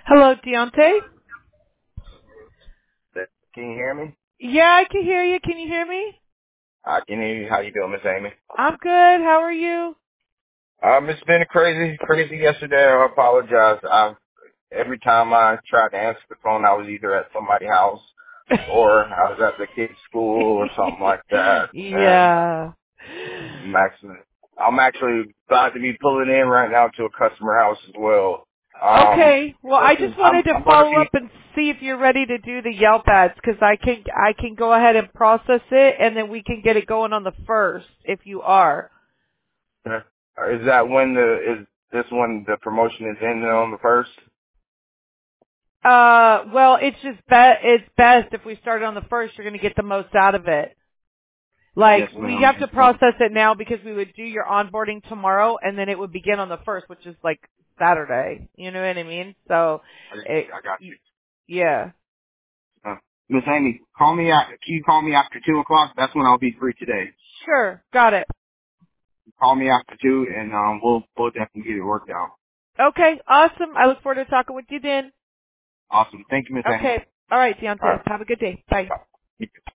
Hello, Deontay? Can you hear me? Yeah, I can hear you. Can you hear me? I can hear you. How you doing, Miss Amy? I'm good. How are you? It's been crazy yesterday. I apologize. Every time I tried to answer the phone, I was either at somebody's house or I was at the kid's school or something like that. And Yeah. I'm actually about to be pulling in right now to a customer house as well. Okay. Well, I Listen, just wanted to I'm going to follow be. up and see if you're ready to do the Yelp ads because I can go ahead and process it and then we can get it going on the first if you are. Is that is this when the promotion is ending on the first? Well, it's best if we start on the first. You're going to get the most out of it. Like, Yes, we have to ma'am. process it now because we would do your onboarding tomorrow and then it would begin on the 1st, which is like Saturday. You know what I mean? So, I got you. yeah. Miss Amy, can you call me after 2 o'clock? That's when I'll be free today. Sure. Got it. Call me after 2 and, we'll definitely get it worked out. Okay. Awesome. I look forward to talking with you then. Awesome. Thank you, Miss Amy. Okay. All right, Alright. Deontay. Have a good day. Bye. Bye.